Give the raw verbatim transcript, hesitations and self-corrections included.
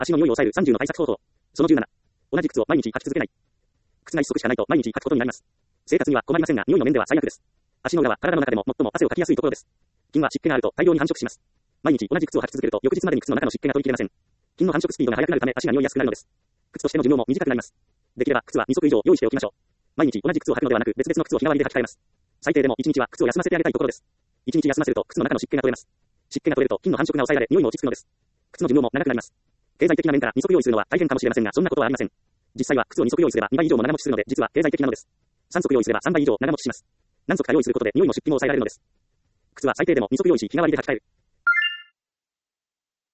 足の匂いを抑えるさんじゅうの対策方法。そのじゅうなな。同じ靴を毎日履き続けない。靴が一足しかないと毎日履くことになります。生活には困りませんが、匂いの面では最悪です。足の裏は体の中でも最も汗をかきやすいところです。菌は湿気があると大量に繁殖します。毎日同じ靴を履き続けると翌日までに靴の中の湿気が取り切れません。菌の繁殖スピードが速くなるため足が匂いやすくなるのです。靴としての寿命も短くなります。できれば靴はに足以上用意しておきましょう。毎日同じ靴を履くのではなく別々の靴を日替わりで履き替えます。最低でもいちにちは靴を休ませてあげたいところです。いちにち休ませると靴の中の湿気が取れます。湿気が取れると菌の繁殖が抑えられ匂いも落ち着くのです。靴の寿命も長くなります。経済的な面からに足用意するのは大変かもしれませんがそんなことはありません。実際は靴をに足用意すればにばい以上も長持ちするので実は経済的なのです。さん足用意すればさんばい以上長持ちします。何足か用意することで匂いも湿気も抑えられるのです。靴は最低でもに足用意し日替わりで履き替える。